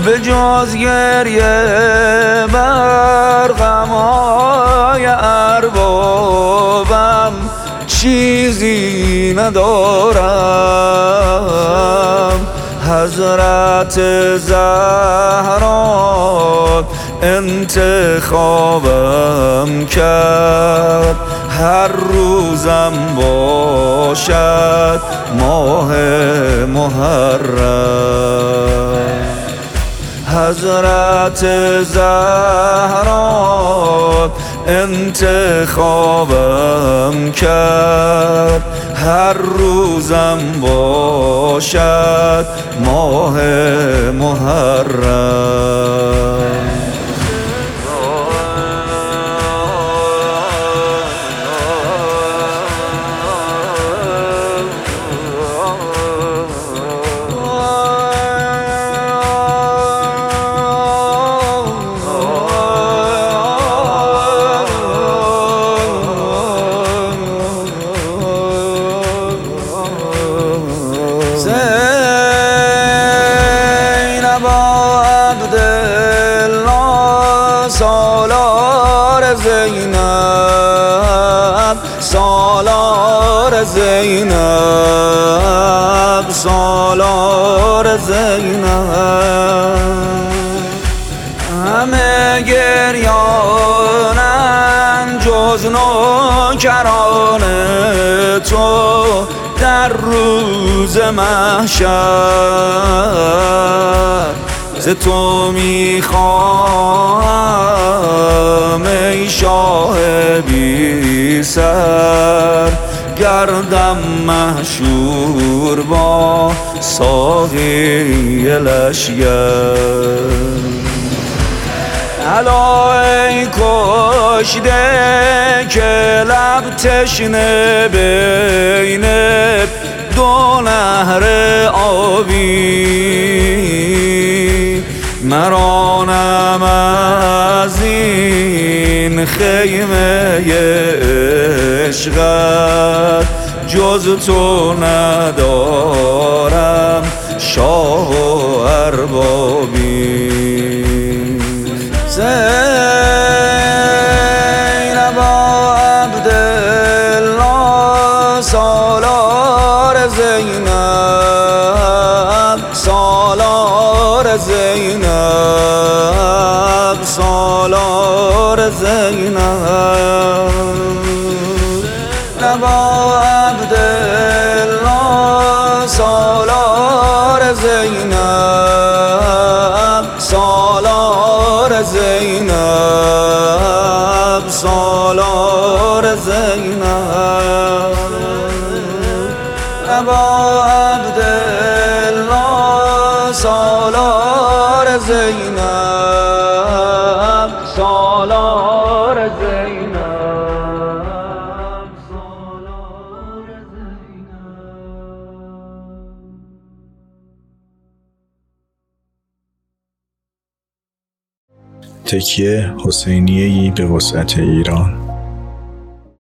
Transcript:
به جز گریه بر غمای اربابم چیزی ندارم. حضرت زهرا انتخابم کرد، هر روزم باشد ماه محرم. حضرت زهرا انتخابم کرد، هر روزم باشد ماه محرم. زینب عبدالله سالار زینب، سالار زینب، سالار زینب. همه گریانن جز نوکران تو در روز محشر. ز تو میخواهم ای شاه بی سر، گردم محشور با ساقی لشگر. الا ای کشته که لب تشنه بین دو نهر آبی، مرانم از این خیمه عشقت جز تو ندارم شاه و اربابی. زینب عبدالله سالار زینب، سالار زینب، سالار زینب. زینب عبدالله سالار زینب، سالار زینب، سالار زینب. ابا عبدالله سالار زینب، سالار زینب، سالار زینب. تکیه حسینیه‌ای به وسعت ایران.